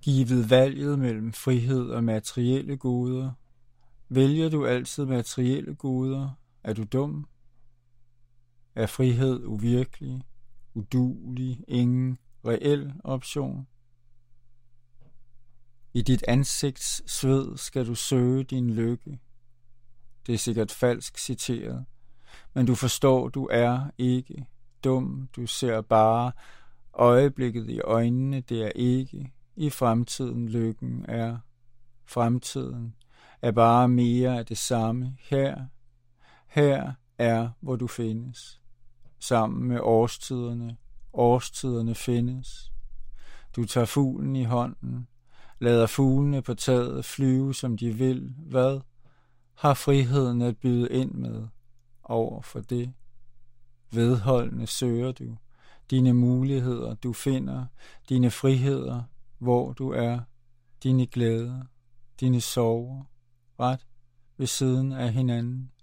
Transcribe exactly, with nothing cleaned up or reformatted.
Givet valget mellem frihed og materielle goder, vælger du altid materielle goder? Er du dum? Er frihed uvirkelig, uduelig, ingen reel option? I dit ansigts sved skal du søge din lykke. Det er sikkert falsk citeret, men du forstår, du er ikke dum. Du ser bare øjeblikket i øjnene. Det er ikke i fremtiden lykken er. Fremtiden er bare mere af det samme. Her, her er, hvor du findes. Sammen med årstiderne. Årstiderne findes. Du tager fuglen i hånden. Lader fuglene på taget flyve, som de vil. Hvad har friheden at byde ind med over for det? Vedholdende søger du dine muligheder, du finder dine friheder, hvor du er, dine glæder, dine sorger, ret ved siden af hinanden.